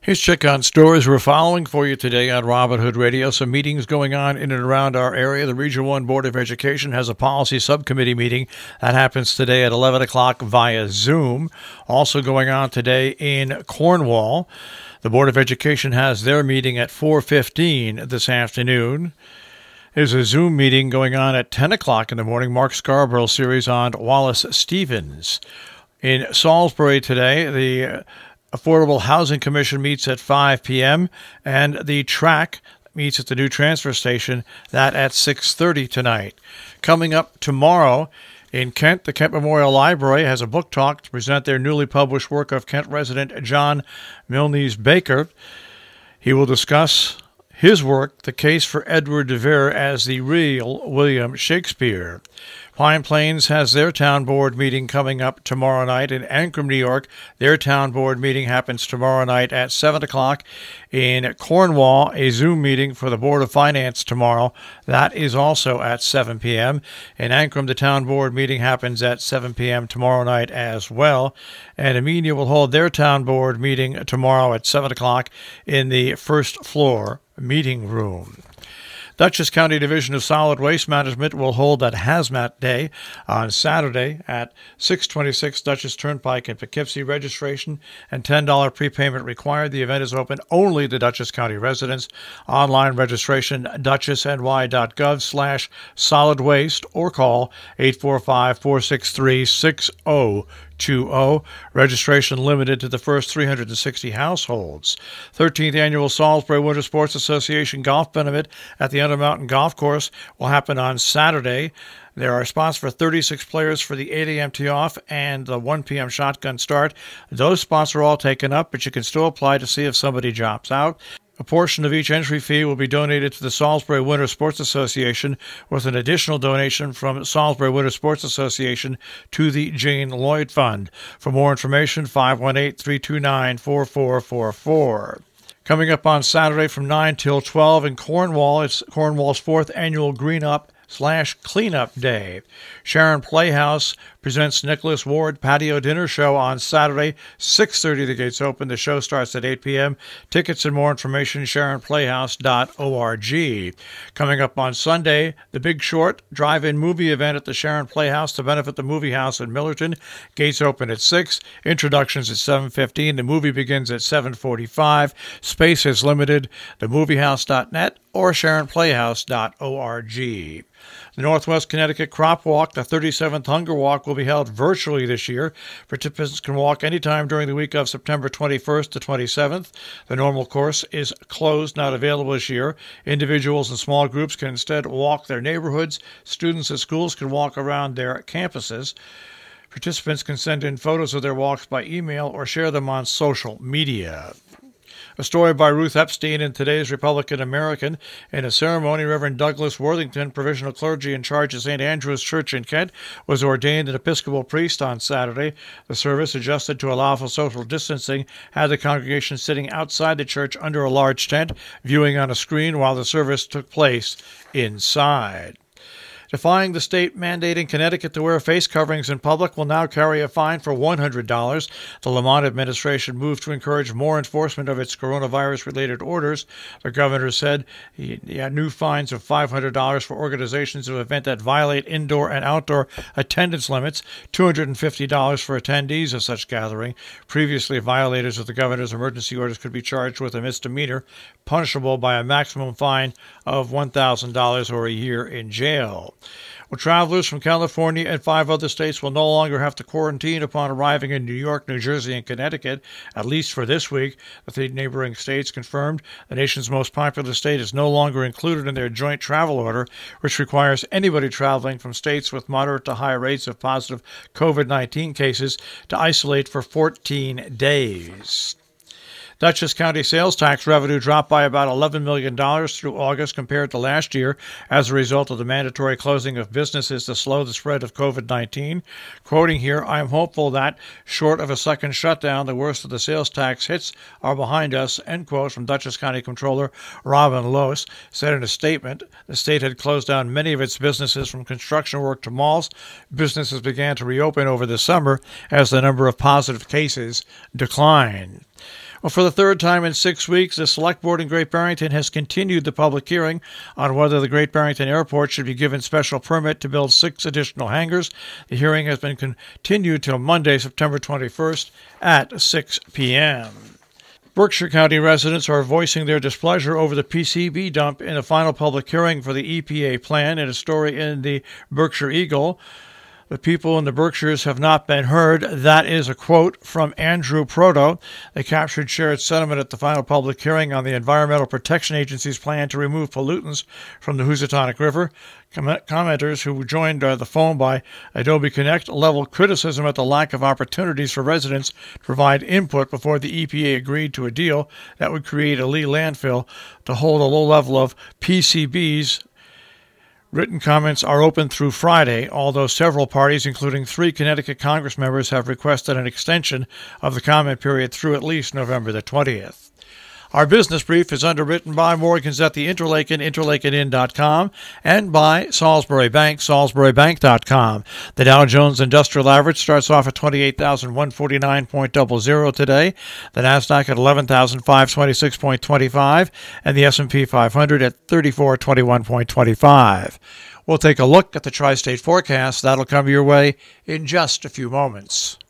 Here's check on stories we're following for you today on Robin Hood Radio. Some meetings going on in and around our area. The Region 1 Board of Education has a policy subcommittee meeting that happens today at 11 o'clock via Zoom. Also going on today in Cornwall, the Board of Education has their meeting at 4:15 this afternoon. There's a Zoom meeting going on at 10 o'clock in the morning, Mark Scarborough series on Wallace Stevens. In Salisbury today, the Affordable Housing Commission meets at 5 p.m., and the TRAC meets at the new transfer station, that at 6:30 tonight. Coming up tomorrow in Kent, the Kent Memorial Library has a book talk to present their newly published work of Kent resident John Milnes Baker. He will discuss his work, The Case for Edward de Vere as the Real William Shakespeare. Pine Plains has their town board meeting coming up tomorrow night. In Ancrum, New York, their town board meeting happens tomorrow night at 7 o'clock. In Cornwall, a Zoom meeting for the Board of Finance tomorrow. That is also at 7 p.m. In Ancrum, the town board meeting happens at 7 p.m. tomorrow night as well. And Amenia will hold their town board meeting tomorrow at 7 o'clock in the first floor meeting room. Dutchess County Division of Solid Waste Management will hold that Hazmat Day on Saturday at 626 Dutchess Turnpike in Poughkeepsie. Registration and $10 prepayment required. The event is open only to Dutchess County residents. Online registration, dutchessny.gov/solid waste, or call 845-463-6020. Registration limited to the first 360 households. 13th Annual Salisbury Winter Sports Association Golf Benefit at the Undermountain Golf Course will happen on Saturday. There are spots for 36 players for the 8 a.m. tee off and the 1 p.m. shotgun start. Those spots are all taken up, but you can still apply to see if somebody drops out. A portion of each entry fee will be donated to the Salisbury Winter Sports Association, with an additional donation from Salisbury Winter Sports Association to the Jane Lloyd Fund. For more information, 518-329-4444. Coming up on Saturday from 9 till 12 in Cornwall, it's Cornwall's 4th annual Green Up/Cleanup Day. Sharon Playhouse presents Nicholas Ward Patio Dinner Show on Saturday, 6:30. The gates open. The show starts at 8 p.m. Tickets and more information, sharonplayhouse.org. Coming up on Sunday, The Big Short drive-in movie event at the Sharon Playhouse to benefit the Movie House in Millerton. Gates open at 6. Introductions at 7:15. The movie begins at 7:45. Space is limited. TheMovieHouse.net or sharonplayhouse.org. The Northwest Connecticut Crop Walk, the 37th Hunger Walk, will be held virtually this year. Participants can walk anytime during the week of September 21st to 27th. The normal course is closed, not available this year. Individuals and small groups can instead walk their neighborhoods. Students at schools can walk around their campuses. Participants can send in photos of their walks by email or share them on social media. A story by Ruth Epstein in today's Republican American. In a ceremony, Reverend Douglas Worthington, provisional clergy in charge of St. Andrew's Church in Kent, was ordained an Episcopal priest on Saturday. The service, adjusted to allow for social distancing, had the congregation sitting outside the church under a large tent, viewing on a screen while the service took place inside. Defying the state mandating Connecticut to wear face coverings in public will now carry a fine for $100. The Lamont administration moved to encourage more enforcement of its coronavirus-related orders. The governor said he had new fines of $500 for organizations of events that violate indoor and outdoor attendance limits, $250 for attendees of such gathering. Previously, violators of the governor's emergency orders could be charged with a misdemeanor, punishable by a maximum fine of $1,000 or a year in jail. Well, travelers from California and 5 other states will no longer have to quarantine upon arriving in New York, New Jersey, and Connecticut, at least for this week. The 3 neighboring states confirmed the nation's most populous state is no longer included in their joint travel order, which requires anybody traveling from states with moderate to high rates of positive COVID-19 cases to isolate for 14 days. Dutchess County sales tax revenue dropped by about $11 million through August compared to last year as a result of the mandatory closing of businesses to slow the spread of COVID-19. Quoting here, "I am hopeful that, short of a second shutdown, the worst of the sales tax hits are behind us," end quote, from Dutchess County Comptroller Robin Loos said in a statement. The state had closed down many of its businesses, from construction work to malls. Businesses began to reopen over the summer as the number of positive cases declined. Well, for the third time in 6 weeks, the Select Board in Great Barrington has continued the public hearing on whether the Great Barrington Airport should be given special permit to build 6 additional hangars. The hearing has been continued till Monday, September 21st at 6 p.m. Berkshire County residents are voicing their displeasure over the PCB dump in a final public hearing for the EPA plan. In a story in the Berkshire Eagle, the people in the Berkshires have not been heard. That is a quote from Andrew Proto. They captured shared sentiment at the final public hearing on the Environmental Protection Agency's plan to remove pollutants from the Housatonic River. Commenters who joined the phone by Adobe Connect leveled criticism at the lack of opportunities for residents to provide input before the EPA agreed to a deal that would create a Lee landfill to hold a low level of PCBs. Written comments are open through Friday, although several parties, including 3 Connecticut Congress members, have requested an extension of the comment period through at least November the 20th. Our business brief is underwritten by Morgan's at the Interlaken, interlakenin.com, and by Salisbury Bank, salisburybank.com. The Dow Jones Industrial Average starts off at 28,149.00 today, the Nasdaq at 11,526.25, and the S&P 500 at 3421.25. We'll take a look at the tri-state forecast. That'll come your way in just a few moments.